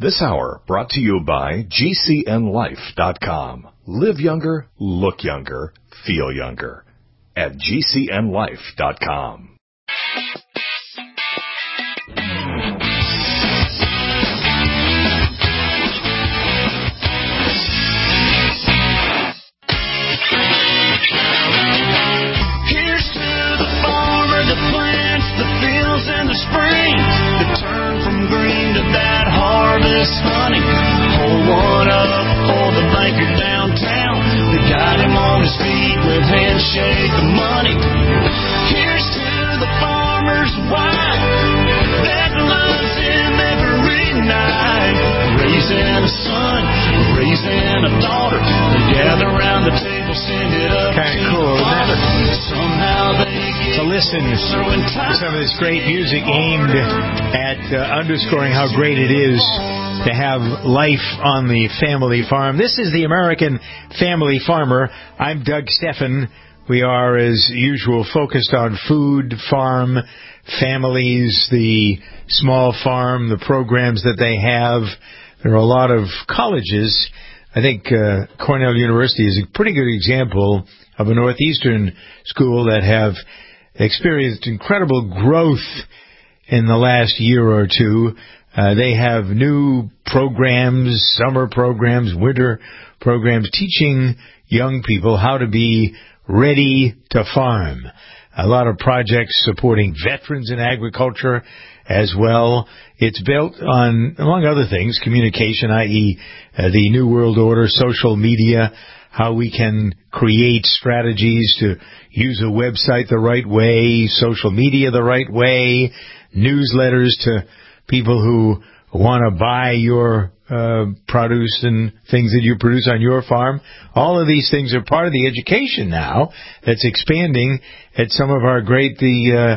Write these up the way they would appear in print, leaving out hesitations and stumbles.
This hour brought to you by GCNLife.com. Live younger, look younger, feel younger at GCNLife.com. Here's to the farmer that plants the fields in the spring, that turn from green to that harvest honey. Hold one up for the banker downtown. They got him on his feet with handshake of money. Here's to the farmer's wife that loves him every night. Raising a son, raising a daughter. They gather around the table, send it up kind of to cool, the father. isn't it? Somehow they get To listen to some of this great music aimed at underscoring how great it is to have life on the family farm. This is the American Family Farmer. I'm Doug Steffen. We are, as usual, focused on food, farm, families, the small farm, the programs that they have. There are a lot of colleges. I think Cornell University is a pretty good example of a Northeastern school that have experienced incredible growth in the last year or two. They have new programs, summer programs, winter programs, teaching young people how to be ready to farm. A lot of projects supporting veterans in agriculture as well. It's built on, among other things, communication, i.e. The New World Order, social media, how we can create strategies to use a website the right way, social media the right way, newsletters to people who want to buy your produce and things that you produce on your farm. All of these things are part of the education now that's expanding at some of our great, the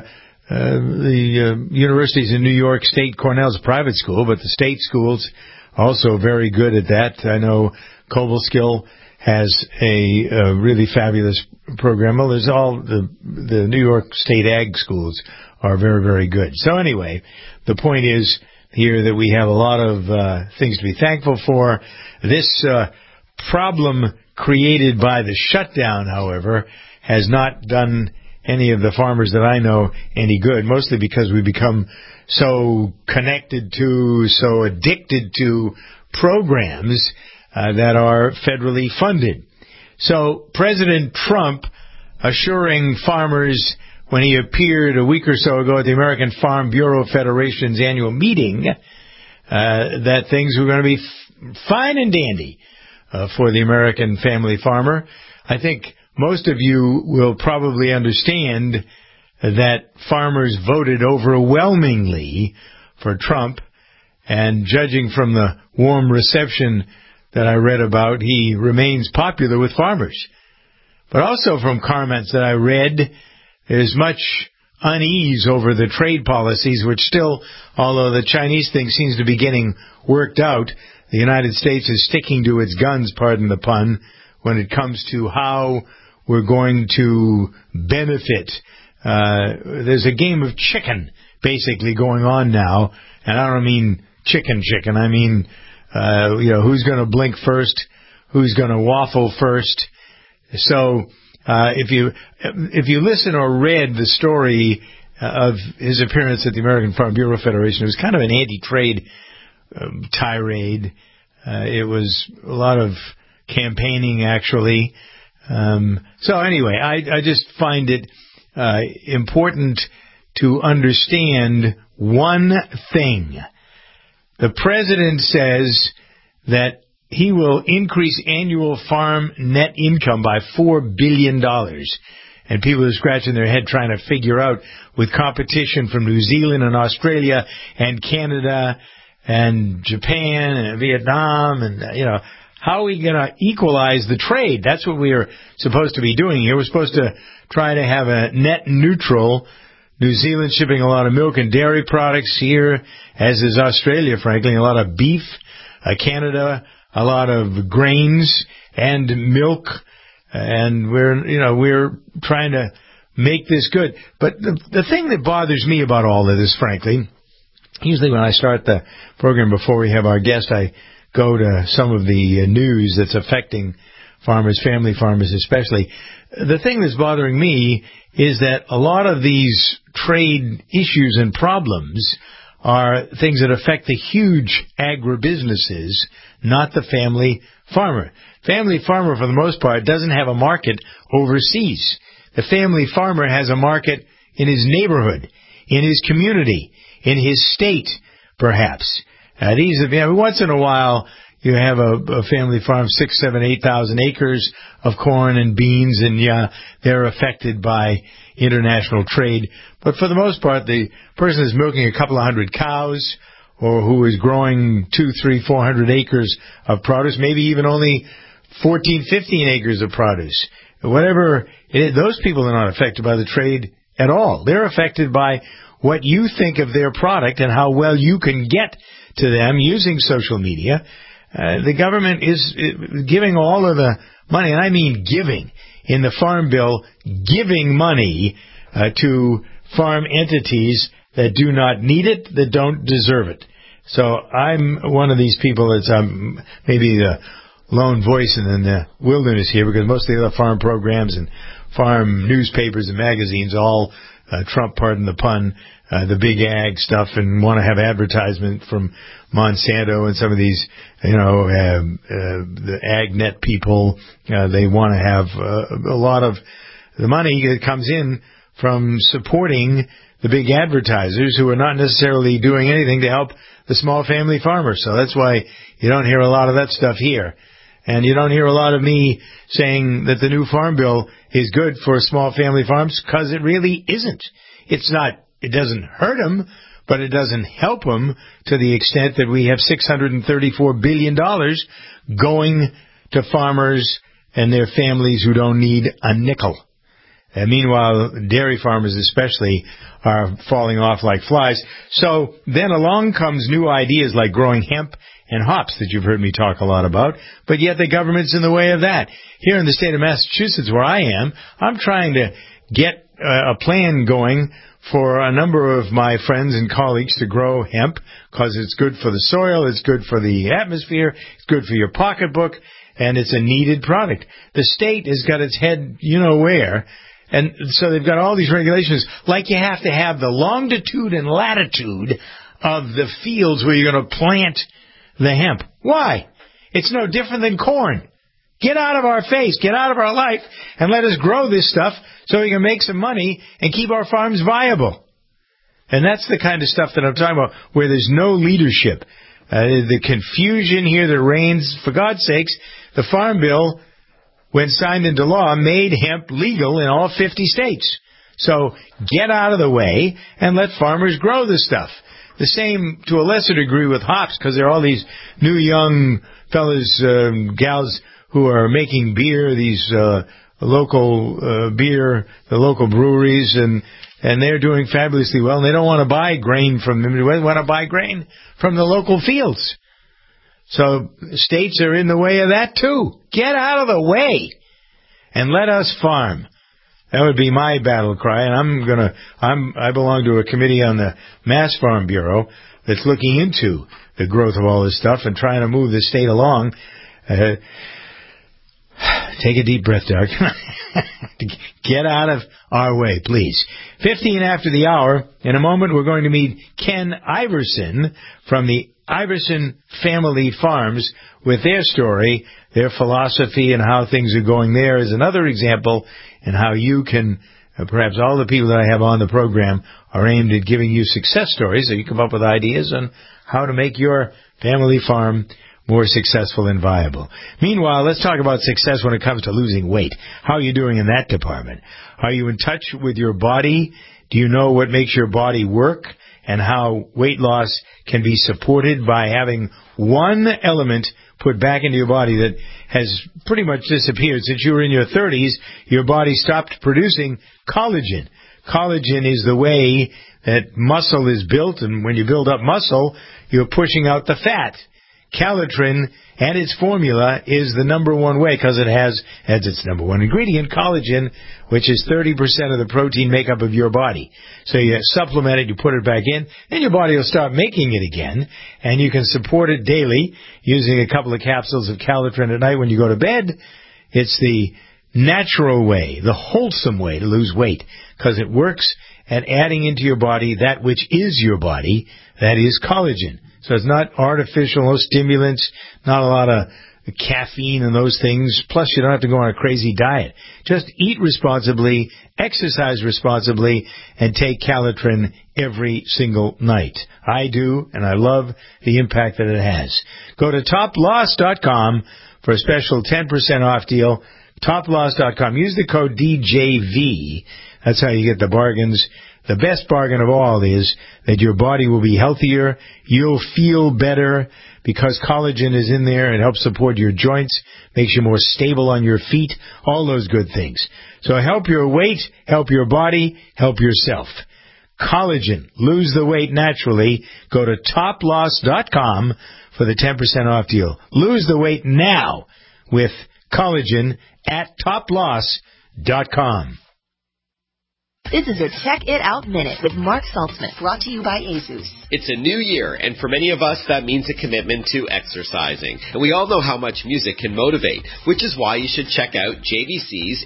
universities in New York State. Cornell's a private school, but the state schools also very good at that. I know Cobleskill has a really fabulous program. Well, there's all the New York State ag schools are very, very good. So anyway, the point is here that we have a lot of things to be thankful for. This problem created by the shutdown, however, has not done any of the farmers that I know any good, mostly because we become so connected to, so addicted to programs that are federally funded. So President Trump assuring farmers when he appeared a week or so ago at the American Farm Bureau Federation's annual meeting that things were going to be fine and dandy for the American family farmer. I think most of you will probably understand that farmers voted overwhelmingly for Trump, and judging from the warm reception that I read about, he remains popular with farmers. But also from comments that I read, there's much unease over the trade policies, which still, although the Chinese thing seems to be getting worked out, the United States is sticking to its guns, pardon the pun, when it comes to how we're going to benefit. There's a game of chicken basically going on now, and I don't mean chicken. I mean, who's going to blink first, who's going to waffle first. So if you listen or read the story of his appearance at the American Farm Bureau Federation, it was kind of an anti-trade tirade. It was a lot of campaigning, actually. So anyway, I just find it important to understand one thing. The president says that he will increase annual farm net income by $4 billion. And people are scratching their head trying to figure out, with competition from New Zealand and Australia and Canada and Japan and Vietnam, and, how are we going to equalize the trade? That's what we are supposed to be doing here. We're supposed to try to have a net neutral. New Zealand shipping a lot of milk and dairy products here, as is Australia, frankly, a lot of beef. Canada, a lot of grains and milk. And we're trying to make this good. But the thing that bothers me about all of this, frankly, usually when I start the program before we have our guest, I go to some of the news that's affecting farmers, family farmers especially. The thing that's bothering me is that a lot of these trade issues and problems are things that affect the huge agribusinesses, not the family farmer. Family farmer, for the most part, doesn't have a market overseas. The family farmer has a market in his neighborhood, in his community, in his state, perhaps. Once in a while, you have a family farm, 6, 7, 8,000 acres of corn and beans, and they're affected by international trade. But for the most part, the person is milking a couple of hundred cows, or who is growing 200, 300, 400 acres of produce, maybe even only 14, 15 acres of produce. Whatever it is, those people are not affected by the trade at all. They're affected by what you think of their product and how well you can get to them using social media. The government is giving all of the money, and I mean giving, in the Farm Bill, giving money to farm entities that do not need it, that don't deserve it. So I'm one of these people that's maybe the lone voice in the wilderness here, because most of the other farm programs and farm newspapers and magazines all trump, pardon the pun, the big ag stuff, and want to have advertisement from Monsanto and some of these, the AgNet people. They want to have a lot of the money that comes in from supporting the big advertisers who are not necessarily doing anything to help the small family farmer. So that's why you don't hear a lot of that stuff here. And you don't hear a lot of me saying that the new Farm Bill is good for small family farms, because it really isn't. It doesn't hurt them, but it doesn't help them to the extent that we have $634 billion going to farmers and their families who don't need a nickel. And meanwhile, dairy farmers especially are falling off like flies. So then along comes new ideas like growing hemp and hops that you've heard me talk a lot about, but yet the government's in the way of that. Here in the state of Massachusetts, where I am, I'm trying to get a plan going for a number of my friends and colleagues to grow hemp, because it's good for the soil, it's good for the atmosphere, it's good for your pocketbook, and it's a needed product. The state has got its head where, and so they've got all these regulations, like you have to have the longitude and latitude of the fields where you're going to plant the hemp. Why? It's no different than corn. Get out of our face, get out of our life, and let us grow this stuff so we can make some money and keep our farms viable. And that's the kind of stuff that I'm talking about, where there's no leadership. The confusion here that reigns, for God's sakes, the Farm Bill, when signed into law, made hemp legal in all 50 states. So get out of the way and let farmers grow this stuff. The same, to a lesser degree, with hops, because there are all these new young fellas, gals, who are making beer, these local beer, the local breweries, and they're doing fabulously well. And they don't want to buy grain from them. They want to buy grain from the local fields. So states are in the way of that too. Get out of the way and let us farm. That would be my battle cry, and I belong to a committee on the Mass Farm Bureau that's looking into the growth of all this stuff and trying to move the state along. Take a deep breath, Doug. Get out of our way, please. 15 after the hour. In a moment, we're going to meet Ken Iverson from the Iverson Family Farms with their story, their philosophy, and how things are going there is another example, and how you can, perhaps all the people that I have on the program are aimed at giving you success stories, so you come up with ideas on how to make your family farm more successful and viable. Meanwhile, let's talk about success when it comes to losing weight. How are you doing in that department? Are you in touch with your body? Do you know what makes your body work, and how weight loss can be supported by having one element put back into your body that has pretty much disappeared? Since you were in your 30s, your body stopped producing collagen. Collagen is the way that muscle is built, and when you build up muscle, you're pushing out the fat. Calitrin and its formula is the number one way because it has, as its number one ingredient, collagen, which is 30% of the protein makeup of your body. So you supplement it, you put it back in, and your body will start making it again, and you can support it daily using a couple of capsules of Calitrin at night when you go to bed. It's the natural way, the wholesome way to lose weight because it works at adding into your body that which is your body, that is collagen. So it's not artificial, no stimulants, not a lot of caffeine and those things. Plus, you don't have to go on a crazy diet. Just eat responsibly, exercise responsibly, and take Calitrin every single night. I do, and I love the impact that it has. Go to toploss.com for a special 10% off deal. Toploss.com. Use the code DJV. That's how you get the bargains. The best bargain of all is that your body will be healthier, you'll feel better because collagen is in there and helps support your joints, makes you more stable on your feet, all those good things. So help your weight, help your body, help yourself. Collagen, lose the weight naturally. Go to toploss.com for the 10% off deal. Lose the weight now with collagen at toploss.com. This is your Check It Out Minute with Mark Saltzman, brought to you by ASUS. It's a new year, and for many of us, that means a commitment to exercising. And we all know how much music can motivate, which is why you should check out JVC's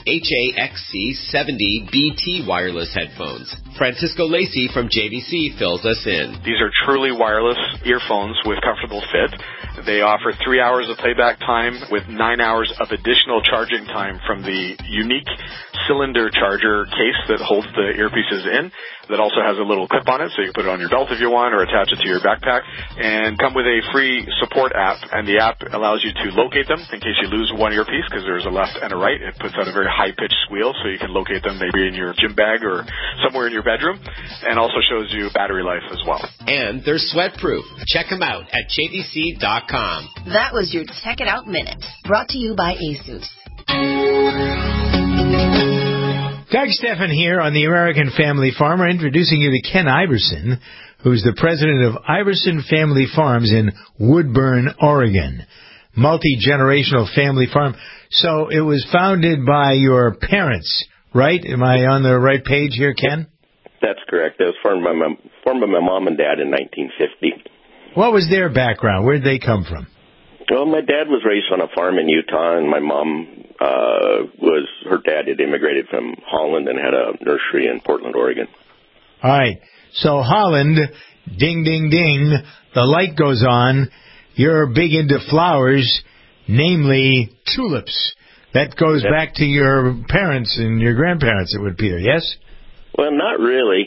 HAXC70BT wireless headphones. Francisco Lacey from JVC fills us in. These are truly wireless earphones with comfortable fit. They offer 3 hours of playback time with 9 hours of additional charging time from the unique cylinder charger case that holds the earpieces in. That also has a little clip on it, so you can put it on your belt if you want or attach it to your backpack. And come with a free support app, and the app allows you to locate them in case you lose one earpiece because there's a left and a right. It puts out a very high-pitched squeal, so you can locate them maybe in your gym bag or somewhere in your bedroom, and also shows you battery life as well. And they're sweat-proof. Check them out at jvc.com. That was your Check It Out Minute, brought to you by ASUS. Doug Steffen here on the American Family Farmer, introducing you to Ken Iverson, who's the president of Iverson Family Farms in Woodburn, Oregon. Multi-generational family farm. So it was founded by your parents, right? Am I on the right page here, Ken? That's correct. It was formed by my mom and dad in 1950. What was their background? Where did they come from? Well, my dad was raised on a farm in Utah, and my mom her dad had immigrated from Holland and had a nursery in Portland, Oregon. All right. So Holland, ding, ding, ding, the light goes on. You're big into flowers, namely tulips. That goes back to your parents and your grandparents, it would appear, yes? Well, not really.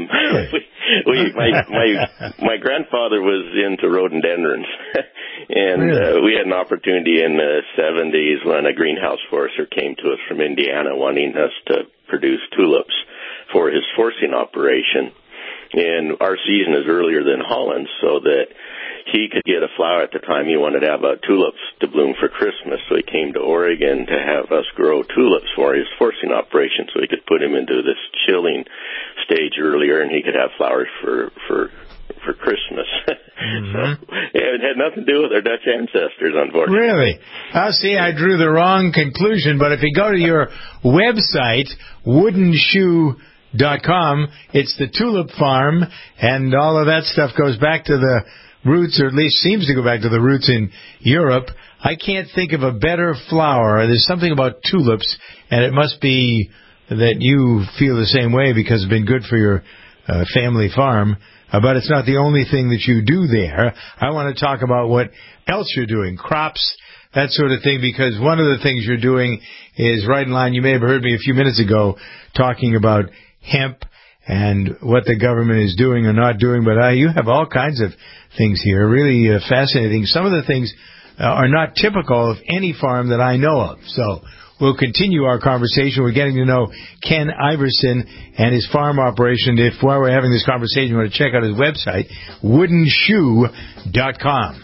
My grandfather was into rhododendrons, and we had an opportunity in the 70s when a greenhouse forester came to us from Indiana wanting us to produce tulips for his forcing operation. And our season is earlier than Holland, so that he could get a flower at the time he wanted to have tulips to bloom for Christmas. So he came to Oregon to have us grow tulips for his forcing operation so he could put him into this chilling stage earlier and he could have flowers for Christmas. Mm-hmm. So it had nothing to do with our Dutch ancestors, unfortunately. Really? See, I drew the wrong conclusion, but if you go to your website, woodenshoe.com, it's the tulip farm, and all of that stuff goes back to the roots, or at least seems to go back to the roots in Europe. I can't think of a better flower. There's something about tulips, and it must be that you feel the same way because it's been good for your family farm. But it's not the only thing that you do there. I want to talk about what else you're doing, crops, that sort of thing, because one of the things you're doing is right in line. You may have heard me a few minutes ago talking about hemp and what the government is doing or not doing, but you have all kinds of things here, really fascinating. Some of the things are not typical of any farm that I know of. So we'll continue our conversation. We're getting to know Ken Iverson and his farm operation. If while we're having this conversation, you want to check out his website, woodenshoe.com.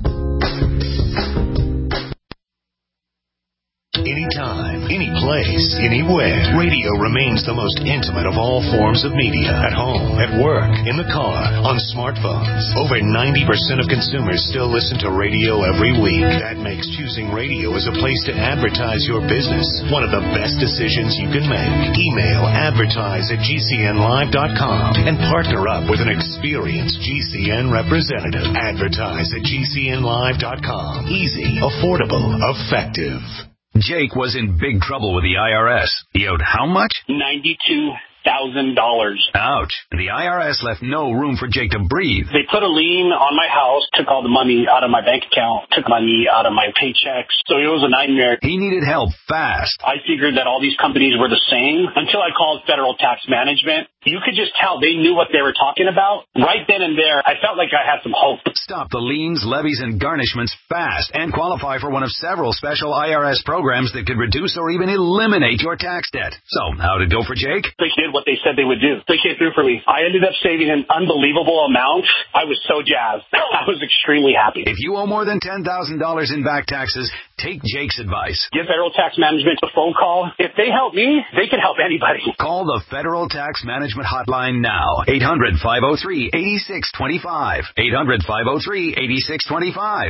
Anytime, any place. anywhere. Radio remains the most intimate of all forms of media. At home, at work, in the car, on smartphones. Over 90% of consumers still listen to radio every week. That makes choosing radio as a place to advertise your business one of the best decisions you can make. Email advertise@gcnlive.com and partner up with an experienced GCN representative. Advertise@gcnlive.com. Easy, affordable, effective. Jake was in big trouble with the IRS. He owed how much? $92,000. Ouch. The IRS left no room for Jake to breathe. They put a lien on my house, took all the money out of my bank account, took money out of my paychecks. So it was a nightmare. He needed help fast. I figured that all these companies were the same until I called Federal Tax Management. You could just tell they knew what they were talking about. Right then and there, I felt like I had some hope. Stop the liens, levies, and garnishments fast and qualify for one of several special IRS programs that could reduce or even eliminate your tax debt. So, how'd it go for Jake? They did what they said they would do. They came through for me. I ended up saving an unbelievable amount. I was so jazzed. I was extremely happy. If you owe more than $10,000 in back taxes, take Jake's advice. Give Federal Tax Management a phone call. If they help me, they can help anybody. Call the Federal Tax Management hotline now. 800-503-8625. 800-503-8625.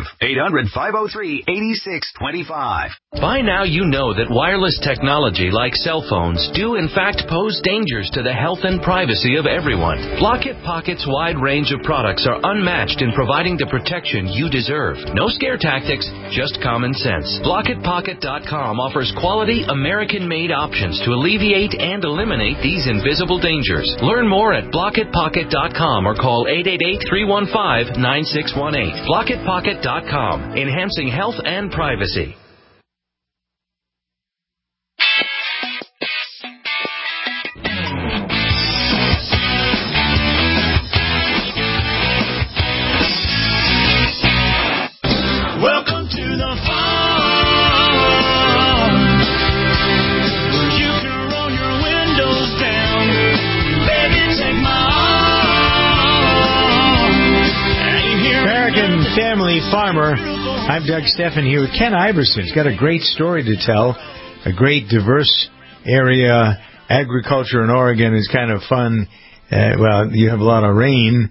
800-503-8625. By now you know that wireless technology like cell phones do in fact pose dangers to the health and privacy of everyone. Blockit Pocket's wide range of products are unmatched in providing the protection you deserve. No scare tactics, just common sense. BlockitPocket.com offers quality American-made options to alleviate and eliminate these invisible dangers. Learn more at BlockitPocket.com or call 888-315-9618. BlockitPocket.com, enhancing health and privacy. Welcome to the farm, where you can roll your windows down. Baby, take my arm. American Family Farmer. I'm Doug Steffen here with Ken Iverson. He's got a great story to tell. A great diverse area. Agriculture in Oregon is kind of fun. Well, you have a lot of rain.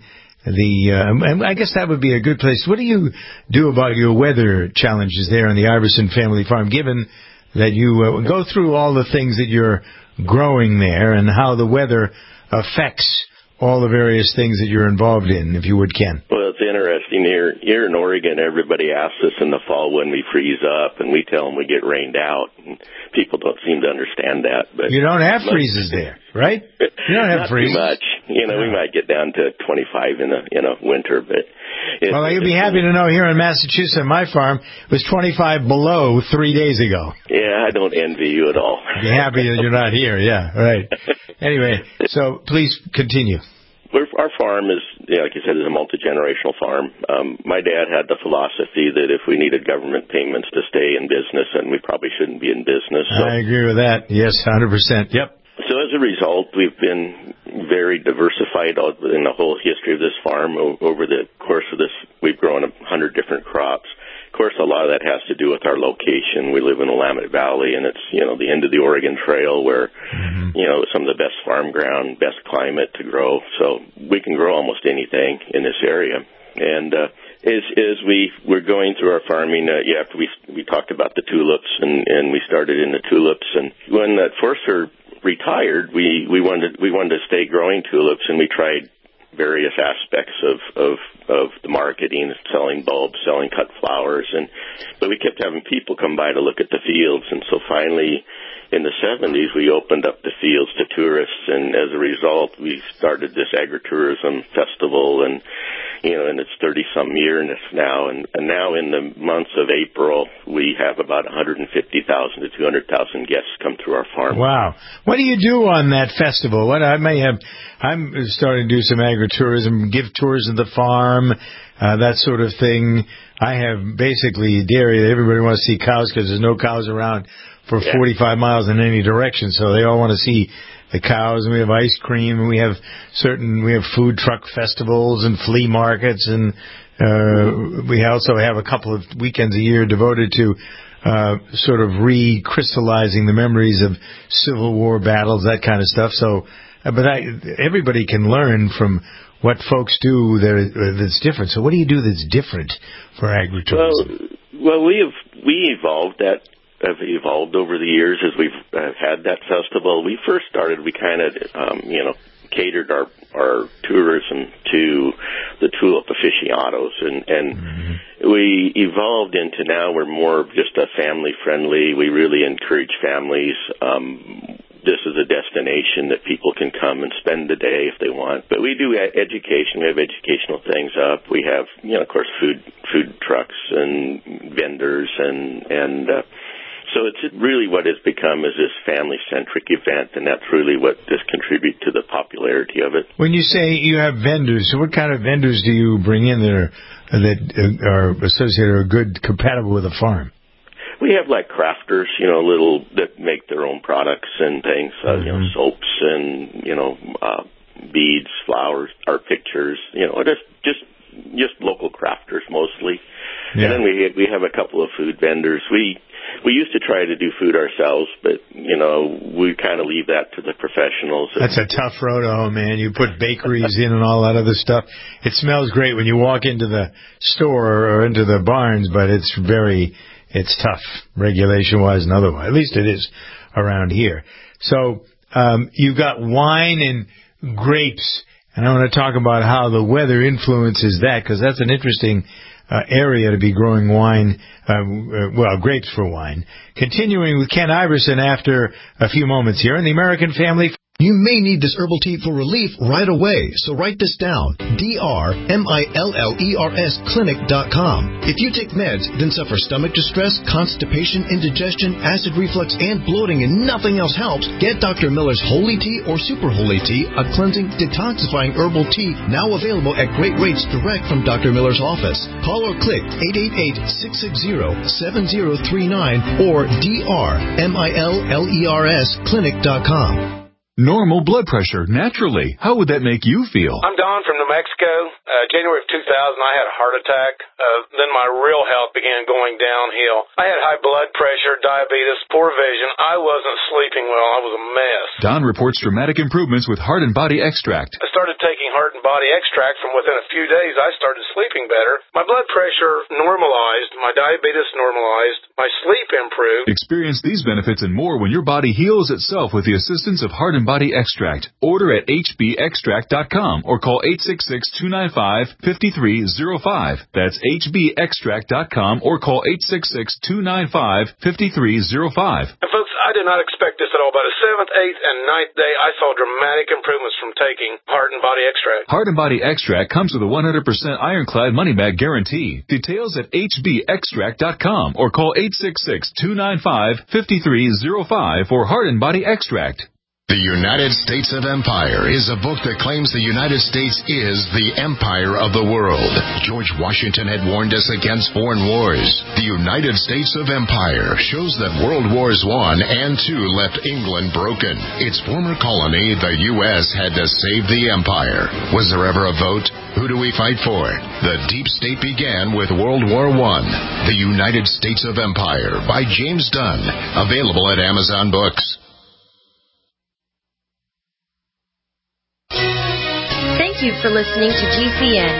I guess that would be a good place. What do you do about your weather challenges there on the Iverson Family Farm, given that you go through all the things that you're growing there and how the weather affects all the various things that you're involved in, if you would, Ken? Well, it's interesting. Here in Oregon, everybody asks us in the fall when we freeze up, and we tell them we get rained out. And people don't seem to understand that. But you don't have freezes there, right? You don't have freezes. Not too much. We might get down to 25 in the winter, but... Well, you'll be happy to know here in Massachusetts, my farm, it was 25 below 3 days ago. Yeah, I don't envy you at all. Be happy that you're not here, yeah, right. Anyway, so please continue. Our farm is, like you said, is a multi-generational farm. My dad had the philosophy that if we needed government payments to stay in business, then we probably shouldn't be in business. So. I agree with that. Yes, 100%. Yep. So as a result, we've been very diversified in the whole history of this farm. Over the course of this, we've grown 100 different crops. Of course, a lot of that has to do with our location. We live in the Willamette Valley, and it's, the end of the Oregon Trail where, some of the best farm ground, best climate to grow. So we can grow almost anything in this area. And as we were going through our farming, after we talked about the tulips, and we started in the tulips. And when that Forster retired, we wanted to stay growing tulips, and we tried various aspects of the marketing, selling bulbs, selling cut flowers, but we kept having people come by to look at the fields, and so finally in the 70s we opened up the fields to tourists, and as a result we started this agritourism festival, and it's 30-some years now, and now in the months of April we have about 150,000 to 200,000 guests come through our farm. Wow. What do you do on that festival? I'm starting to do some agritourism, give tours of the farm, that sort of thing. I have basically dairy. Everybody wants to see cows because there's no cows around for 45 miles in any direction, so they all want to see the cows, and we have ice cream, and we have food truck festivals and flea markets, and we also have a couple of weekends a year devoted to sort of recrystallizing the memories of Civil War battles, that kind of stuff. So, everybody can learn from what folks do that's different. So what do you do that's different for agritourism? Well, we evolved that. Have evolved over the years as we've had that festival. We first started, we kind of, catered our tourism to the tulip aficionados, and we evolved into now we're more of just a family friendly. We really encourage families. This is a destination that people can come and spend the day if they want. But we do education. We have educational things up. We have, of course, food trucks and vendors and so it's really what has become is this family-centric event, and that's really what does contribute to the popularity of it. When you say you have vendors, so what kind of vendors do you bring in that are associated or good, compatible with a farm? We have like crafters, little that make their own products and things, soaps and beads, flowers, art pictures, just local crafters mostly. Yeah. And then we have a couple of food vendors. We used to try to do food ourselves, but, we kind of leave that to the professionals. That's a tough road to hoe, man. You put bakeries in and all that other stuff. It smells great when you walk into the store or into the barns, but it's tough, regulation-wise and otherwise. At least it is around here. So you've got wine and grapes, and I want to talk about how the weather influences that, because that's an interesting area to be growing wine, grapes for wine. Continuing with Ken Iverson after a few moments here in the American Family. You may need this herbal tea for relief right away, so write this down. DRMILLERS clinic.com. If you take meds, then suffer stomach distress, constipation, indigestion, acid reflux, and bloating, and nothing else helps, get Dr. Miller's Holy Tea or Super Holy Tea, a cleansing, detoxifying herbal tea now available at great rates direct from Dr. Miller's office. Call or click 888-660-7039 or DRMILLERS clinic.com. Normal blood pressure, naturally. How would that make you feel? I'm Don from New Mexico. January of 2000, I had a heart attack. Then my real health began going downhill. I had high blood pressure, diabetes, poor vision. I wasn't sleeping well. I was a mess. Don reports dramatic improvements with Heart and Body Extract. I started taking Heart and Body Extract. From within a few days, I started sleeping better. My blood pressure normalized. My diabetes normalized. My sleep improved. Experience these benefits and more when your body heals itself with the assistance of Heart and Body Extract. Order at hbextract.com or call 866-295-5305. That's hbextract.com or call 866-295-5305. And folks, I did not expect this at all. By the 7th, 8th, and 9th day, I saw dramatic improvements from taking Heart and Body Extract. Heart and Body Extract comes with a 100% ironclad money-back guarantee. Details at hbextract.com or call 866-295-5305 for Heart and Body Extract. The United States of Empire is a book that claims the United States is the empire of the world. George Washington had warned us against foreign wars. The United States of Empire shows that World Wars I and II left England broken. Its former colony, the U.S., had to save the empire. Was there ever a vote? Who do we fight for? The deep state began with World War I. The United States of Empire by James Dunn. Available at Amazon Books. Thank you for listening to GCN.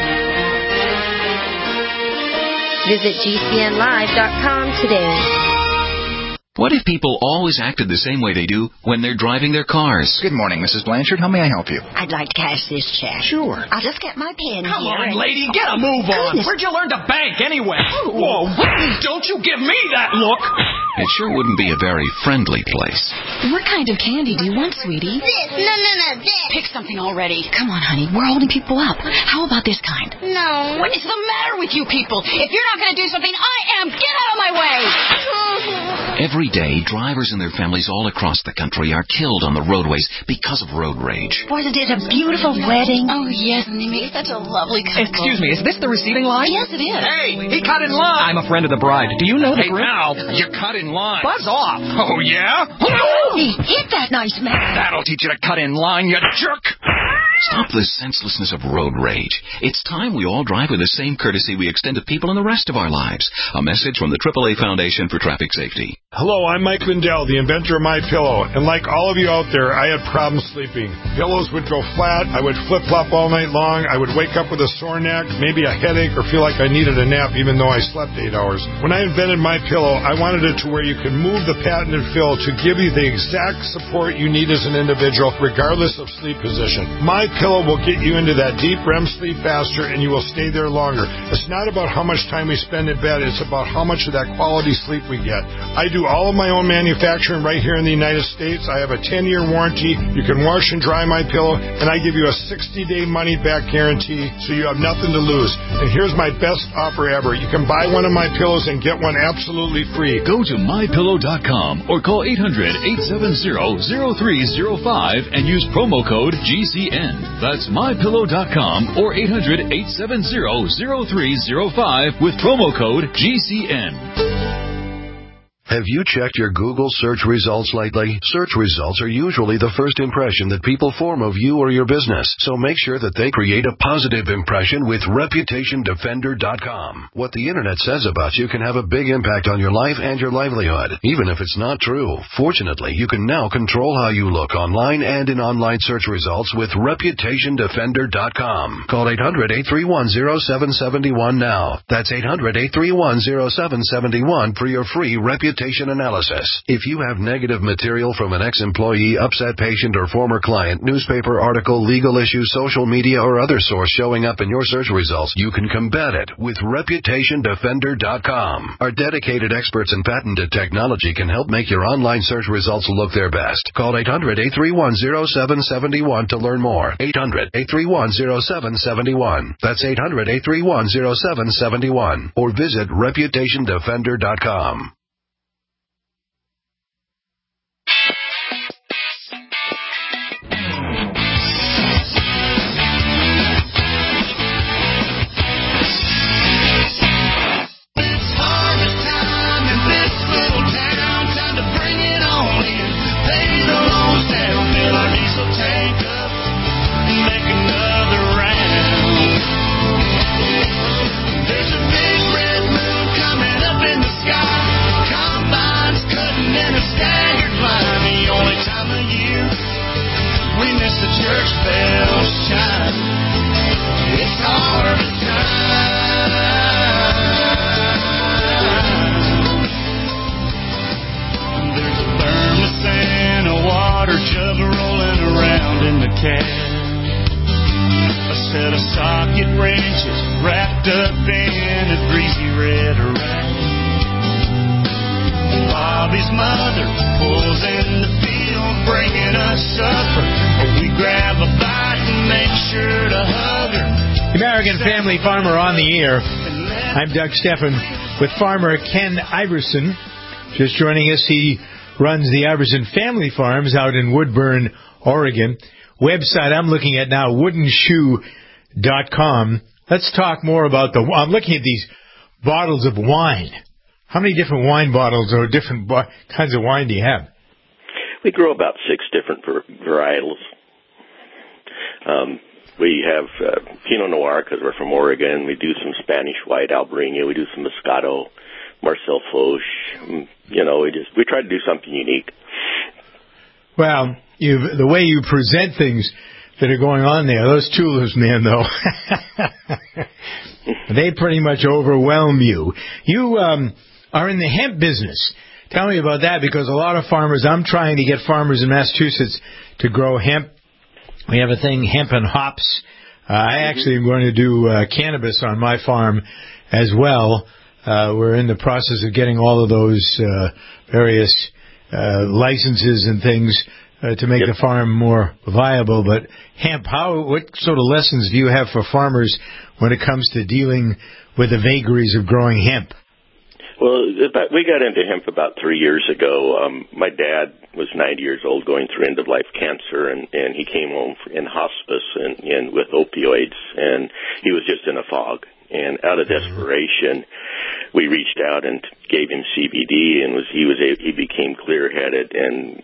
Visit GCNlive.com today. What if people always acted the same way they do when they're driving their cars? Good morning, Mrs. Blanchard. How may I help you? I'd like to cash this check. Sure. I'll just get my pen Come here. on, lady, get a move on. Where'd you learn to bank anyway? Whoa, don't you give me that look. It sure wouldn't be a very friendly place. What kind of candy do you want, sweetie? This. No, this. Pick something already. Come on, honey. We're holding people up. How about this kind? No. What is the matter with you people? If you're not going to do something, I am. Get out of my way. Every day, drivers and their families all across the country are killed on the roadways because of road rage. Wasn't it a beautiful wedding? Oh, yes, and they made such a lovely couple. Excuse me, is this the receiving line? Yes, it is. Hey, he cut in line. I'm a friend of the bride. Do you know the group? Now, you cut in line. Buzz off. Oh, yeah? He hit that nice man. That'll teach you to cut in line, you jerk. Stop the senselessness of road rage. It's time we all drive with the same courtesy we extend to people in the rest of our lives. A message from the AAA Foundation for Traffic Safety. Hello, I'm Mike Lindell, the inventor of MyPillow. And like all of you out there, I had problems sleeping. Pillows would go flat. I would flip-flop all night long. I would wake up with a sore neck, maybe a headache, or feel like I needed a nap even though I slept 8 hours. When I invented MyPillow, I wanted it to where you can move the patented fill to give you the exact support you need as an individual, regardless of sleep position. MyPillow will get you into that deep REM sleep faster, and you will stay there longer. It's not about how much time we spend in bed. It's about how much of that quality sleep we get. I do all of my own manufacturing right here in the United States. I have a 10-year warranty. You can wash and dry MyPillow, and I give you a 60-day money-back guarantee, so you have nothing to lose. And here's my best offer ever. You can buy one of my pillows and get one absolutely free. Go to MyPillow.com or call 800-870-0305 and use promo code GCN. That's MyPillow.com or 800-870-0305 with promo code GCN. Have you checked your Google search results lately? Search results are usually the first impression that people form of you or your business, so make sure that they create a positive impression with ReputationDefender.com. What the Internet says about you can have a big impact on your life and your livelihood, even if it's not true. Fortunately, you can now control how you look online and in online search results with ReputationDefender.com. Call 800-831-0771 now. That's 800-831-0771 for your free reputation analysis. If you have negative material from an ex-employee, upset patient, or former client, newspaper article, legal issue, social media, or other source showing up in your search results, you can combat it with ReputationDefender.com. Our dedicated experts in patented technology can help make your online search results look their best. Call 800-831-0771 to learn more. 800-831-0771. That's 800-831-0771. Or visit ReputationDefender.com. Church bells chime. It's harvest time. There's a thermos and a water jug rolling around in the cab. A set of socket wrenches wrapped up in a greasy red rag. Bobby's mother pulls in the field, bringing us supper. We grab a bite and make sure to hug her. American Family Farmer on the air. I'm Doug Steffen with farmer Ken Iverson. Just joining us, he runs the Iverson Family Farms out in Woodburn, Oregon. Website I'm looking at now, woodenshoe.com. Let's talk more about I'm looking at these bottles of wine. How many different wine bottles or different kinds of wine do you have? We grow about 6 different varietals. We have Pinot Noir because we're from Oregon. We do some Spanish White Albarino. We do some Moscato, Marcel Foch. We try to do something unique. Well, the way you present things that are going on there, those tulips, man, though, they pretty much overwhelm you. You are in the hemp business. Tell me about that, because a lot of farmers, I'm trying to get farmers in Massachusetts to grow hemp. We have a thing, hemp and hops. I actually am going to do cannabis on my farm as well. We're in the process of getting all of those various licenses and things to make the farm more viable. But hemp, what sort of lessons do you have for farmers when it comes to dealing with the vagaries of growing hemp? Well, we got into hemp about 3 years ago. My dad was 90 years old, going through end-of-life cancer, and he came home in hospice and with opioids, and he was just in a fog. And out of desperation, we reached out and gave him CBD, and he became clear-headed. And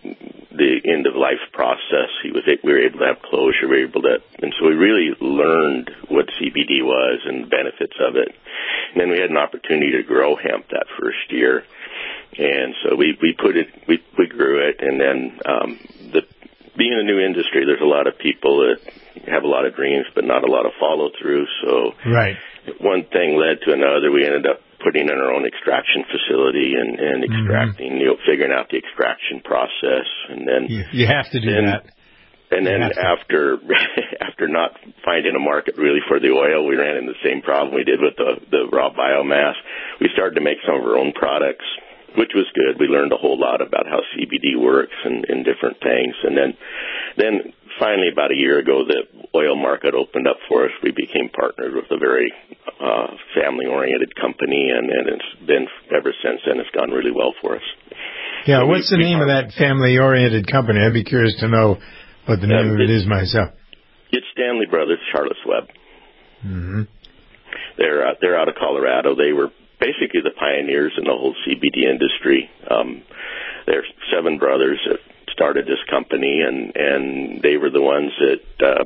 the end of life process. We were able to have closure. And so we really learned what CBD was and the benefits of it. And then we had an opportunity to grow hemp that first year. And so we grew it, and then being a new industry, there's a lot of people that have a lot of dreams, but not a lot of follow through. So one thing led to another. We ended up putting in our own extraction facility and extracting, figuring out the extraction process, and then you have to do that. And then after not finding a market really for the oil, we ran into the same problem we did with the raw biomass. We started to make some of our own products, which was good. We learned a whole lot about how CBD works and different things. And then finally, about a year ago, the oil market opened up for us. We became partnered with a very family-oriented company, and it's been, ever since then, it's gone really well for us. Yeah, so what's the name of that family-oriented company? I'd be curious to know what the name of it is myself. It's Stanley Brothers Charlotte's Web. Mm-hmm. They're out of Colorado. They were basically the pioneers in the whole CBD industry. There's 7 brothers that started this company, and they were the ones that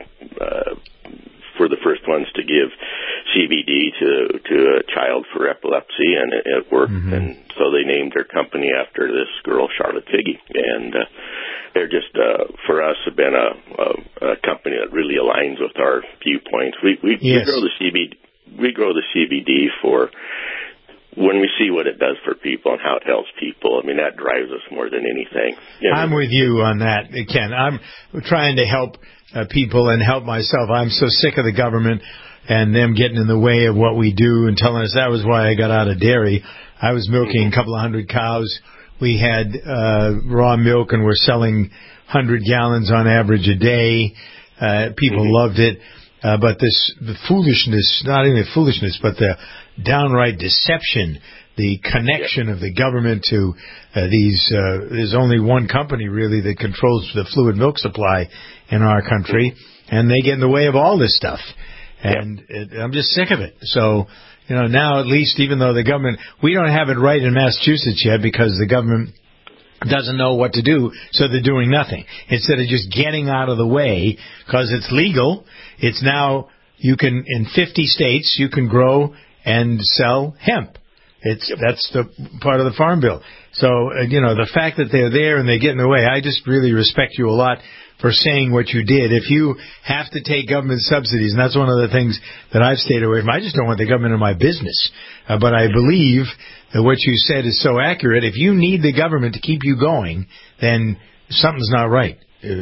were the first ones to give CBD to a child for epilepsy, and it worked. Mm-hmm. And so they named their company after this girl, Charlotte Figge. And they're just, for us, have been a company that really aligns with our viewpoints. We grow the CBD for when we see what it does for people and how it helps people. I mean, that drives us more than anything. I'm with you on that, Ken. I'm trying to help people and help myself. I'm so sick of the government and them getting in the way of what we do and telling us. That was why I got out of dairy. I was milking a couple of hundred cows. We had raw milk, and we're selling 100 gallons on average a day. People loved it. But the foolishness, not only the foolishness, but the downright deception, the connection of the government to there's only one company really that controls the fluid milk supply in our country, and they get in the way of all this stuff. And I'm just sick of it. So, now at least, even though the government, we don't have it right in Massachusetts yet because the government doesn't know what to do, so they're doing nothing. Instead of just getting out of the way, because it's legal, it's now, you can, in 50 states, you can grow and sell hemp. That's the part of the Farm Bill. So, the fact that they're there and they get in the way, I just really respect you a lot for saying what you did. If you have to take government subsidies, and that's one of the things that I've stayed away from, I just don't want the government in my business. But I believe that what you said is so accurate. If you need the government to keep you going, then something's not right.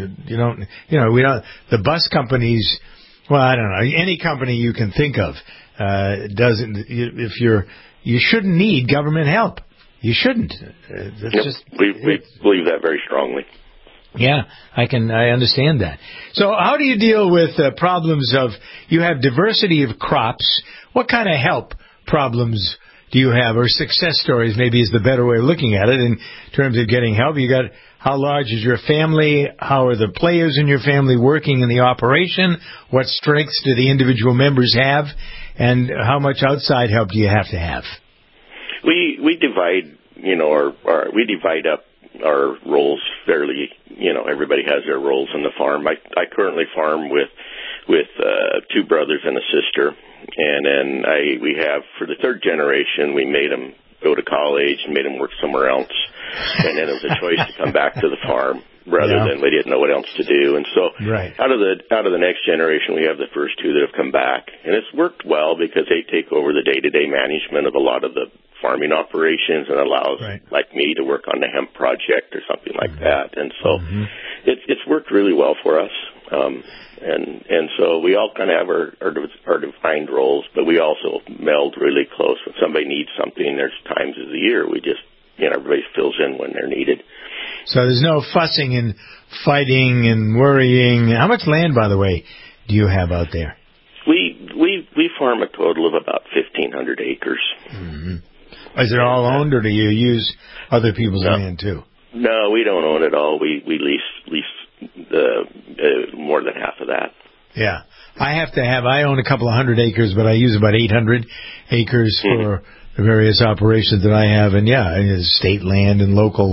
The bus companies, well, I don't know, any company you can think of doesn't, you shouldn't need government help. You shouldn't. We believe that very strongly. Yeah, I understand that. So how do you deal with problems of, you have diversity of crops. What kind of help problems do you have, or success stories maybe is the better way of looking at it in terms of getting help? How large is your family? How are the players in your family working in the operation? What strengths do the individual members have? And how much outside help do you have to have? We divide, we divide up our roles fairly, everybody has their roles on the farm. I currently farm with 2 brothers and a sister, and then we have, for the 3rd generation, we made them go to college and made them work somewhere else, and then it was a choice to come back to the farm rather than we didn't know what else to do. And so out of the next generation, we have the first 2 that have come back, and it's worked well because they take over the day-to-day management of a lot of the farming operations and allows like me to work on the hemp project or something like that. And so it's worked really well for us. And so we all kind of have our defined roles, but we also meld really close. When somebody needs something, there's times of the year we just, everybody fills in when they're needed. So there's no fussing and fighting and worrying. How much land, by the way, do you have out there? We farm a total of about 1,500 acres. Mm-hmm. Is it all owned, or do you use other people's land too? No, we don't own it all. We lease more than half of that. Yeah. I own a couple of 100 acres, but I use about 800 acres for the various operations that I have. And state land and local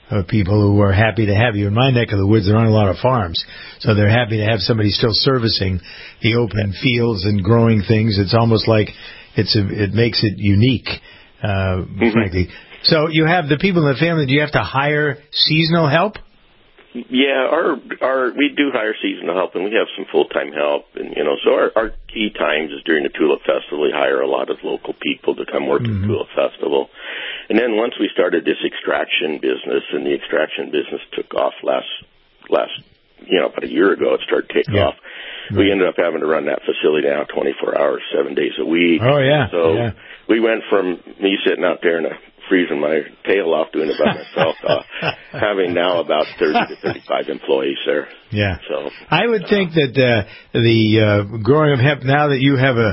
people who are happy to have you. In my neck of the woods, there aren't a lot of farms, so they're happy to have somebody still servicing the open fields and growing things. It's almost like it makes it unique, frankly. So you have the people in the family. Do you have to hire seasonal help? Yeah, we do hire seasonal help, and we have some full-time help. And, so our key times is during the Tulip Festival. We hire a lot of local people to come work at the Tulip Festival. And then once we started this extraction business, and the extraction business took off last about a year ago, it started to take off. We ended up having to run that facility now 24 hours, 7 days a week. Oh, yeah. So we went from me sitting out there and freezing my tail off doing it by myself, having now about 30 to 35 employees there. Yeah. So I would think that the growing of hemp, now that you have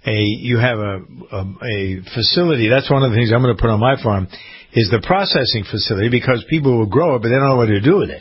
a facility, that's one of the things I'm going to put on my farm, is the processing facility, because people will grow it, but they don't know what to do with it.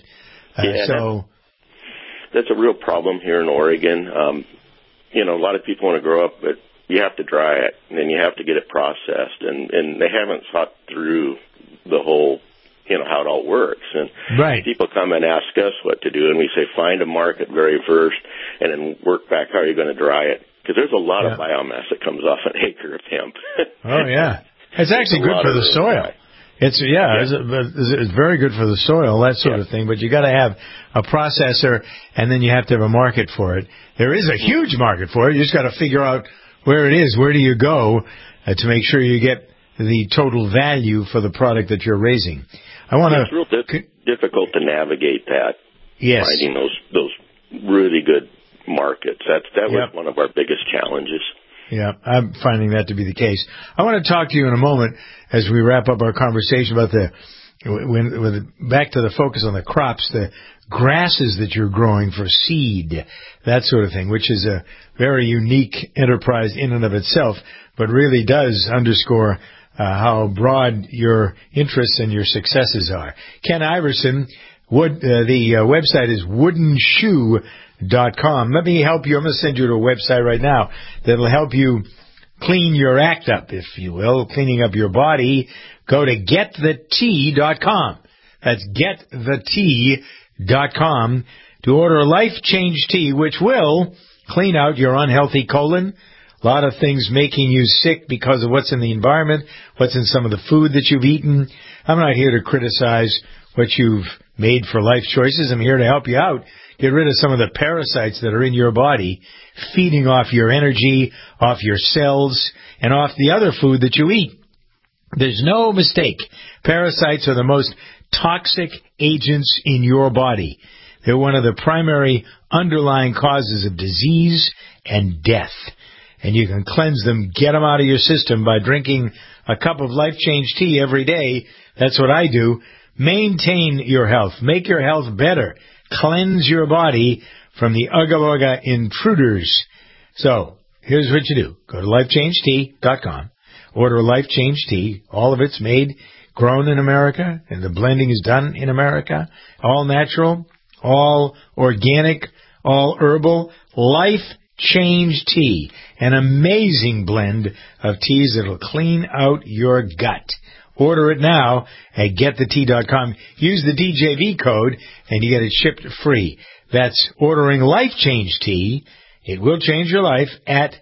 That's a real problem here in Oregon. A lot of people want to grow up, but you have to dry it, and then you have to get it processed, and they haven't thought through the whole, how it all works. And people come and ask us what to do, and we say find a market very first, and then work back how you're going to dry it, because there's a lot of biomass that comes off an acre of hemp. Oh, yeah. It's actually good for the soil. It's very good for the soil, that sort of thing. But you got to have a processor, and then you have to have a market for it. There is a huge market for it. You just got to figure out where it is. Where do you go to make sure you get the total value for the product that you're raising? It's real difficult to navigate that. Yes, finding those really good markets. That was one of our biggest challenges. Yeah, I'm finding that to be the case. I want to talk to you in a moment as we wrap up our conversation about back to the focus on the crops, the grasses that you're growing for seed, that sort of thing, which is a very unique enterprise in and of itself, but really does underscore how broad your interests and your successes are. Ken Iverson, the website is woodenshoe.com. Let me help you. I'm going to send you to a website right now that'll help you clean your act up, if you will, cleaning up your body. Go to getthetea.com. That's getthetea.com to order a Life Change Tea, which will clean out your unhealthy colon. A lot of things making you sick because of what's in the environment, what's in some of the food that you've eaten. I'm not here to criticize what you've made for life choices. I'm here to help you out. Get rid of some of the parasites that are in your body, feeding off your energy, off your cells, and off the other food that you eat. There's no mistake. Parasites are the most toxic agents in your body. They're one of the primary underlying causes of disease and death. And you can cleanse them, get them out of your system by drinking a cup of Life Change Tea every day. That's what I do. Maintain your health. Make your health better. Cleanse your body from the ugga intruders. So, here's what you do. Go to lifechangetea.com. Order a Life Change Tea. All of it's made, grown in America, and the blending is done in America. All natural, all organic, all herbal. Life Change Tea. An amazing blend of teas that'll clean out your gut. Order it now at getthetea.com. Use the DJV code and you get it shipped free. That's ordering Life Change Tea. It will change your life at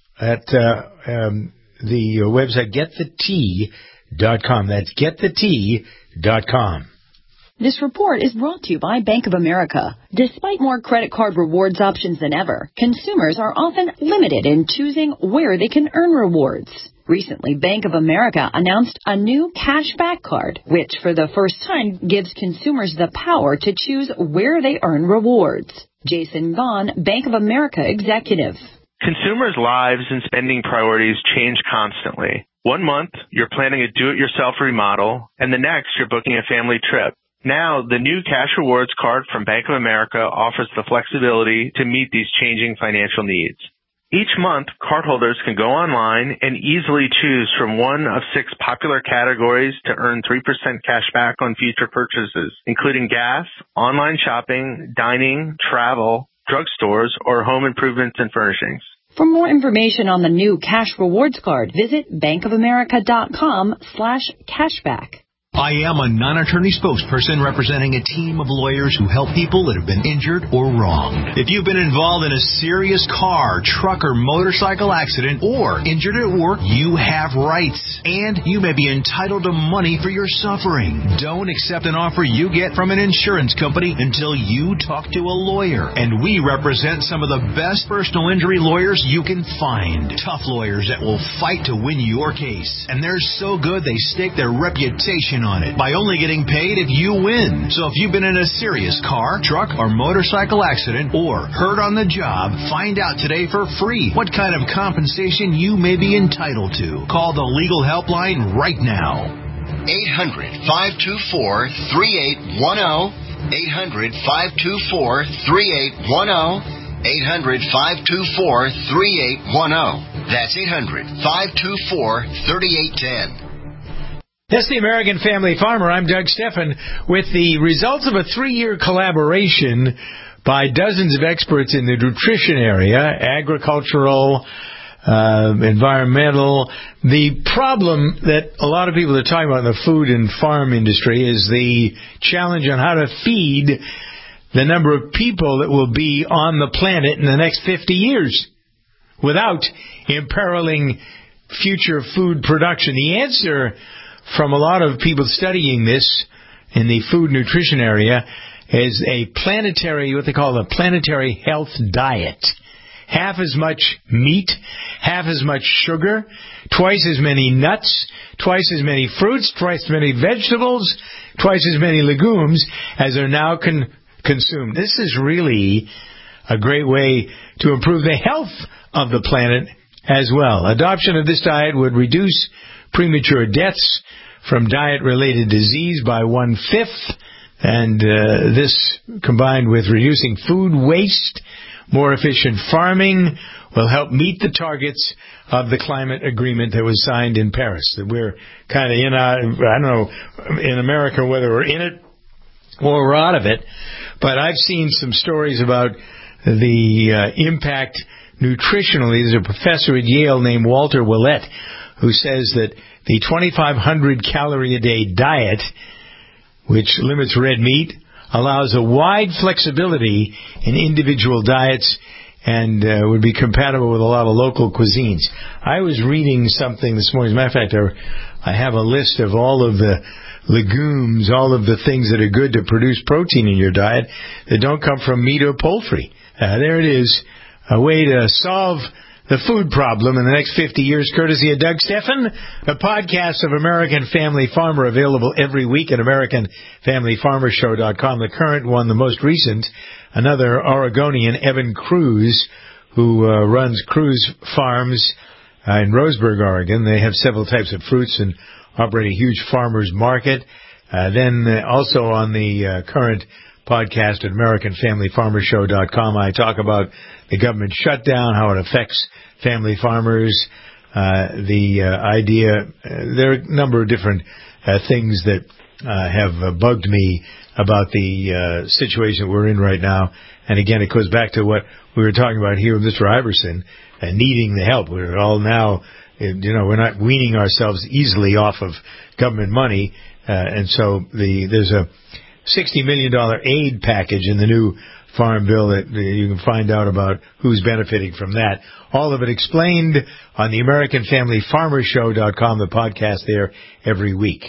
the website getthetea.com. That's getthetea.com. This report is brought to you by Bank of America. Despite more credit card rewards options than ever, consumers are often limited in choosing where they can earn rewards. Recently, Bank of America announced a new cashback card, which for the first time gives consumers the power to choose where they earn rewards. Jason Gahn, Bank of America executive. Consumers' lives and spending priorities change constantly. 1 month, you're planning a do-it-yourself remodel, and the next, you're booking a family trip. Now, the new Cash Rewards card from Bank of America offers the flexibility to meet these changing financial needs. Each month, cardholders can go online and easily choose from one of 6 popular categories to earn 3% cash back on future purchases, including gas, online shopping, dining, travel, drugstores, or home improvements and furnishings. For more information on the new Cash Rewards card, visit bankofamerica.com/cashback. I am a non-attorney spokesperson representing a team of lawyers who help people that have been injured or wronged. If you've been involved in a serious car, truck, or motorcycle accident or injured at work, you have rights, and you may be entitled to money for your suffering. Don't accept an offer you get from an insurance company until you talk to a lawyer. And we represent some of the best personal injury lawyers you can find. Tough lawyers that will fight to win your case. And they're so good they stake their reputation on it by only getting paid if you win. So if you've been in a serious car, truck, or motorcycle accident or hurt on the job, find out today for free what kind of compensation you may be entitled to. Call the legal helpline right now. 800-524-3810. 800-524-3810. 800-524-3810. That's 800-524-3810. That's the American Family Farmer. I'm Doug Steffen with the results of a 3-year collaboration by dozens of experts in the nutrition area, agricultural, environmental. The problem that a lot of people are talking about in the food and farm industry is the challenge on how to feed the number of people that will be on the planet in the next 50 years without imperiling future food production. The answer from a lot of people studying this in the food nutrition area is a planetary, what they call a planetary health diet. Half as much meat, half as much sugar, twice as many nuts, twice as many fruits, twice as many vegetables, twice as many legumes as are now consumed. This is really a great way to improve the health of the planet as well. Adoption of this diet would reduce premature deaths from diet-related disease by 1/5, and this, combined with reducing food waste, more efficient farming, will help meet the targets of the climate agreement that was signed in Paris. That we're kind of I don't know, in America, whether we're in it or we're out of it, but I've seen some stories about the impact nutritionally. There's a professor at Yale named Walter Willett who says that the 2,500 calorie a day diet, which limits red meat, allows a wide flexibility in individual diets and would be compatible with a lot of local cuisines. I was reading something this morning. As a matter of fact, I have a list of all of the legumes, all of the things that are good to produce protein in your diet that don't come from meat or poultry. There it is, a way to solve the food problem in the next 50 years, courtesy of Doug Steffen, the podcast of American Family Farmer, available every week at AmericanFamilyFarmerShow.com. The current one, the most recent, another Oregonian, Evan Cruz, who runs Cruz Farms in Roseburg, Oregon. They have several types of fruits and operate a huge farmers market. Then also on the current podcast at AmericanFamilyFarmerShow.com, I talk about the government shutdown, how it affects family farmers, the idea. There are a number of different things that have bugged me about the situation we're in right now. And again, it goes back to what we were talking about here with Mr. Iverson, needing the help. We're all now, we're not weaning ourselves easily off of government money. And so there's a $60 million aid package in the new Farm Bill that you can find out about who's benefiting from that. All of it explained on the AmericanFamilyFarmerShow.com, the podcast there every week.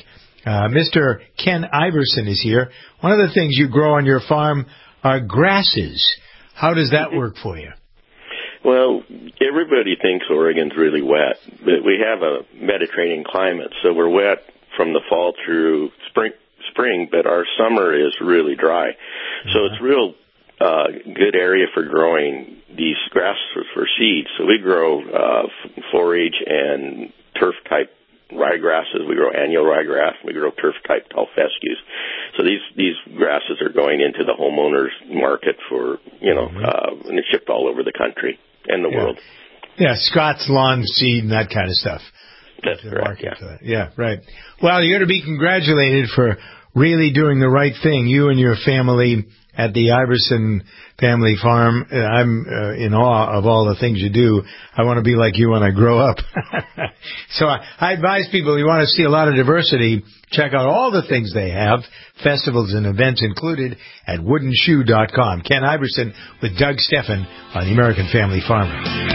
Mr. Ken Iverson is here. One of the things you grow on your farm are grasses. How does that work for you? Well, everybody thinks Oregon's really wet, but we have a Mediterranean climate, so we're wet from the fall through spring, but our summer is really dry. So it's real good area for growing these grasses for seeds. So we grow forage and turf-type ryegrasses. We grow annual ryegrass. We grow turf-type tall fescues. So these grasses are going into the homeowners market for, and it's shipped all over the country and the world. Yeah, Scott's lawn seed and that kind of stuff. That's correct, Yeah, right. Well, you're to be congratulated for really doing the right thing. You and your family at the Iverson family farm. I'm in awe of all the things you do. I want to be like you when I grow up. So I advise people, you want to see a lot of diversity, check out all the things they have, festivals and events included, at woodenshoe.com. Ken Iverson with Doug Steffen on the American Family Farmer.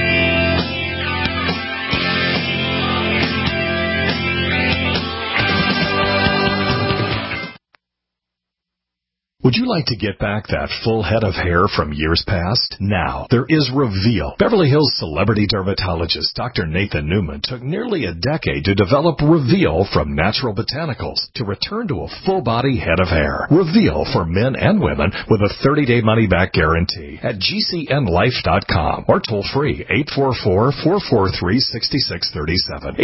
Would you like to get back that full head of hair from years past? Now, there is Reveal. Beverly Hills celebrity dermatologist Dr. Nathan Newman took nearly a decade to develop Reveal from natural botanicals to return to a full-body head of hair. Reveal for men and women with a 30-day money-back guarantee at GCNlife.com or toll free 844-443-6637.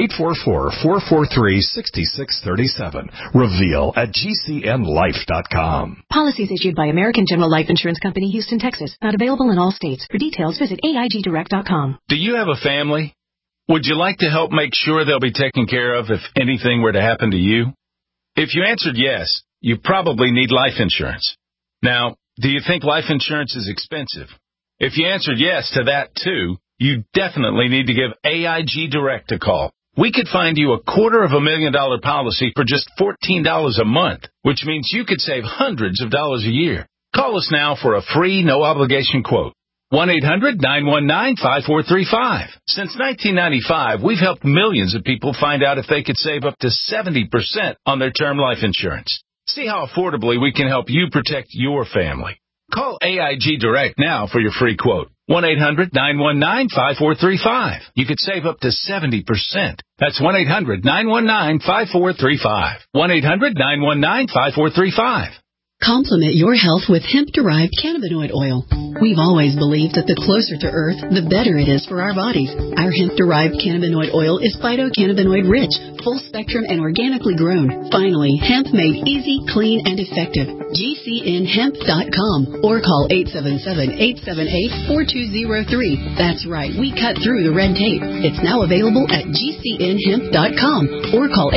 844-443-6637. Reveal at GCNlife.com. Policies issued by American General Life Insurance Company, Houston, Texas. Not available in all states. For details, visit AIGdirect.com. Do you have a family? Would you like to help make sure they'll be taken care of if anything were to happen to you? If you answered yes, you probably need life insurance. Now, do you think life insurance is expensive? If you answered yes to that too, you definitely need to give AIG Direct a call. We could find you a $250,000 policy for just $14 a month, which means you could save hundreds of dollars a year. Call us now for a free, no-obligation quote. 1-800-919-5435. Since 1995, we've helped millions of people find out if they could save up to 70% on their term life insurance. See how affordably we can help you protect your family. Call AIG Direct now for your free quote. 1-800-919-5435. You could save up to 70%. That's 1-800-919-5435. 1-800-919-5435. Complement your health with hemp-derived cannabinoid oil. We've always believed that the closer to Earth, the better it is for our bodies. Our hemp-derived cannabinoid oil is phytocannabinoid-rich, full-spectrum, and organically grown. Finally, hemp made easy, clean, and effective. GCNhemp.com or call 877-878-4203. That's right, we cut through the red tape. It's now available at GCNhemp.com or call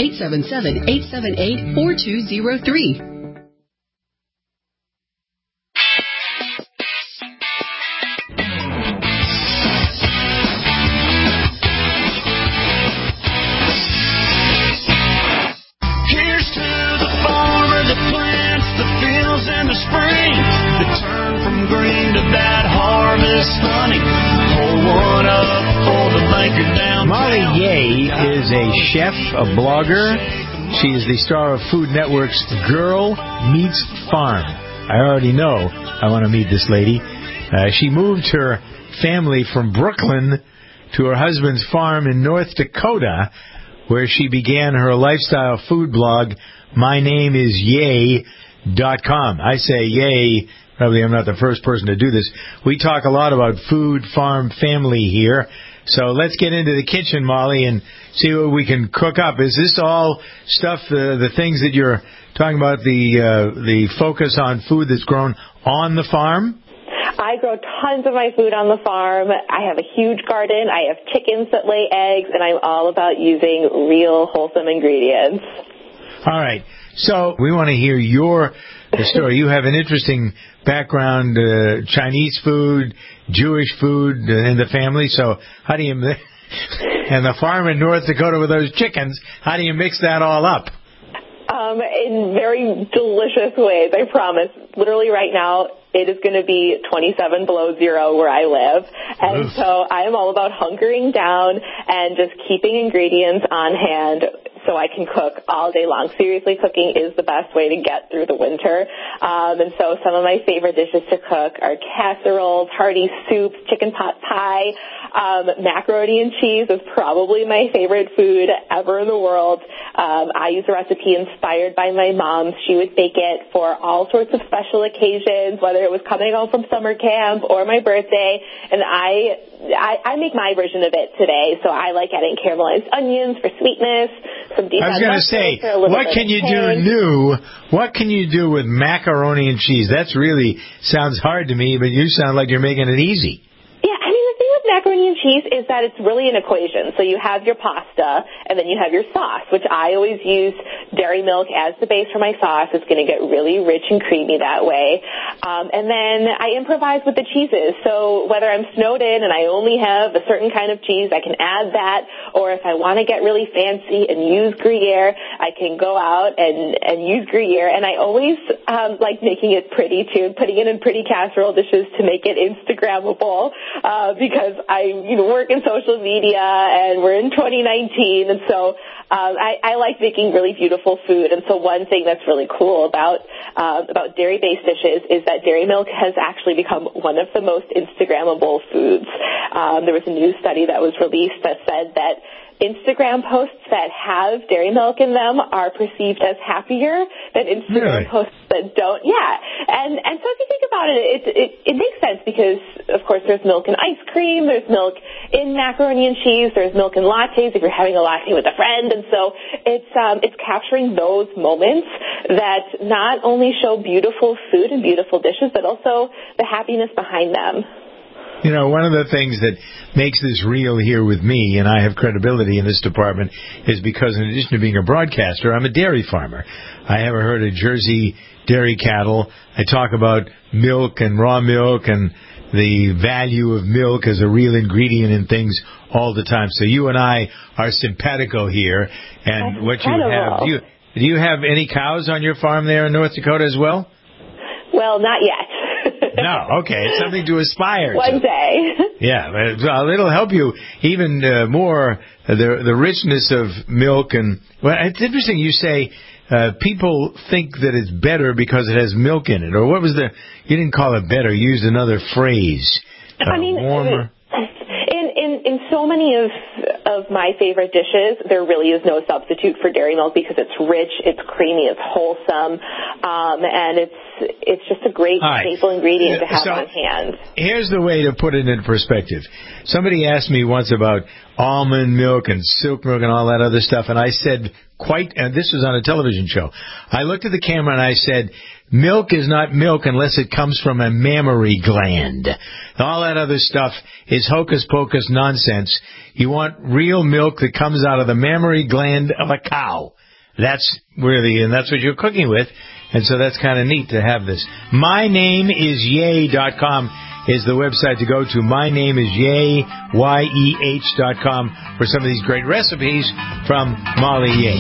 877-878-4203. Molly Yeh is a chef, a blogger. She is the star of Food Network's Girl Meets Farm. I already know I want to meet this lady. She moved her family from Brooklyn to her husband's farm in North Dakota, where she began her lifestyle food blog, MyNameIsYay.com. I say yay. Probably I'm not the first person to do this. We talk a lot about food, farm, family here. So let's get into the kitchen, Molly, and see what we can cook up. Is this all stuff, the things that you're talking about, the focus on food that's grown on the farm? I grow tons of my food on the farm. I have a huge garden. I have chickens that lay eggs, and I'm all about using real, wholesome ingredients. All right. So we want to hear your story. You have an interesting background, Chinese food, Jewish food in the family. So how do you, and the farm in North Dakota with those chickens, how do you mix that all up? In very delicious ways, I promise. Literally right now, it is going to be 27 below zero where I live. And so I am all about hunkering down and just keeping ingredients on hand so I can cook all day long. Seriously, cooking is the best way to get through the winter. And so some of my favorite dishes to cook are casseroles, hearty soups, chicken pot pie. Macaroni and cheese is probably my favorite food ever in the world. I use a recipe inspired by my mom. She would bake it for all sorts of special occasions, whether it was coming home from summer camp or my birthday. And I make my version of it today. So I like adding caramelized onions for sweetness. I was going to say, what can you do new? What can you do with macaroni and cheese? That's really sounds hard to me, but you sound like you're making it easy. Yeah, I mean, the thing with macaroni and cheese is that it's really an equation. So you have your pasta, and then you have your sauce, which I always use dairy milk as the base for my sauce. It's going to get really rich and creamy that way. And then I improvise with the cheeses. So whether I'm snowed in and I only have a certain kind of cheese, I can add that. Or if I want to get really fancy and use Gruyere, I can go out and use Gruyere. And I always like making it pretty, too, putting it in pretty casserole dishes to make it Instagrammable, because I work in social media and we're in 2019, and so I like making really beautiful food. And so one thing that's really cool about dairy-based dishes is that dairy milk has actually become one of the most Instagrammable foods. There was a new study that was released that said that Instagram posts that have dairy milk in them are perceived as happier than Instagram posts that don't. Yeah. And so if you think about it makes sense because, of course, there's milk in ice cream, there's milk in macaroni and cheese, there's milk in lattes if you're having a latte with a friend. And so it's capturing those moments that not only show beautiful food and beautiful dishes, but also the happiness behind them. One of the things that makes this real here with me, and I have credibility in this department, is because in addition to being a broadcaster, I'm a dairy farmer. I have a herd of Jersey dairy cattle. I talk about milk and raw milk and the value of milk as a real ingredient in things all the time. So you and I are simpatico here. And That's what incredible. you have, do you have any cows on your farm there in North Dakota as well? Well, not yet. No, okay. It's something to aspire to. One day. Yeah, well, it'll help you even more, the richness of milk. And well, it's interesting you say people think that it's better because it has milk in it. Or what was you didn't call it better, you used another phrase. I mean, warmer. In so many of my favorite dishes, there really is no substitute for dairy milk because it's rich, it's creamy, it's wholesome, and it's just a great staple ingredient to have on hand. Here's the way to put it in perspective. Somebody asked me once about almond milk and silk milk and all that other stuff, and I said and this was on a television show, I looked at the camera and I said, milk is not milk unless it comes from a mammary gland. All that other stuff is hocus-pocus nonsense. You want real milk that comes out of the mammary gland of a cow. That's and that's what you're cooking with. And so that's kind of neat to have this. MyNameIsYay.com is the website to go to. MyNameIsYay.com for some of these great recipes from Molly Yay.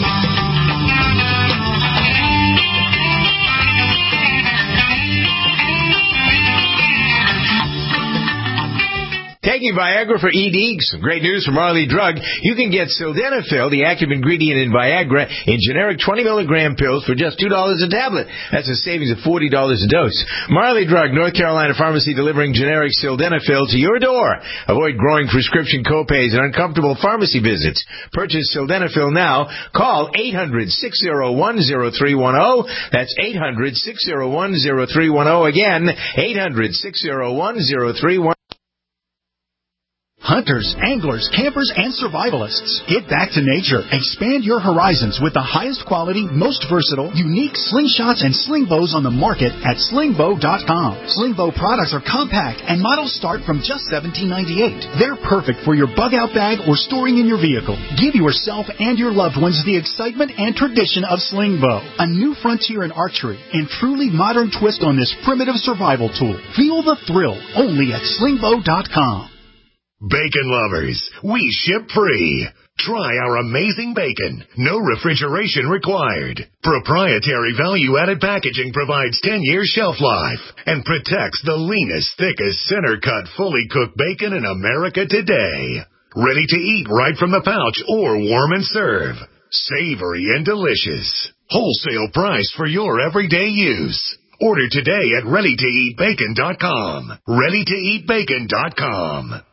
Taking Viagra for ED, some great news from Marley Drug. You can get Sildenafil, the active ingredient in Viagra, in generic 20-milligram pills for just $2 a tablet. That's a savings of $40 a dose. Marley Drug, North Carolina pharmacy delivering generic Sildenafil to your door. Avoid growing prescription copays and uncomfortable pharmacy visits. Purchase Sildenafil now. Call 800-601-0310. That's 800-601-0310. Again, 800-601-0310. Hunters, anglers, campers, and survivalists. Get back to nature. Expand your horizons with the highest quality, most versatile, unique slingshots and sling bows on the market at slingbow.com. Slingbow products are compact and models start from just $17.98. They're perfect for your bug-out bag or storing in your vehicle. Give yourself and your loved ones the excitement and tradition of Slingbow, a new frontier in archery and truly modern twist on this primitive survival tool. Feel the thrill only at slingbow.com. Bacon lovers, we ship free. Try our amazing bacon. No refrigeration required. Proprietary value-added packaging provides 10 years shelf life and protects the leanest, thickest, center-cut, fully cooked bacon in America today. Ready to eat right from the pouch or warm and serve. Savory and delicious. Wholesale price for your everyday use. Order today at ReadyToEatBacon.com. ReadyToEatBacon.com.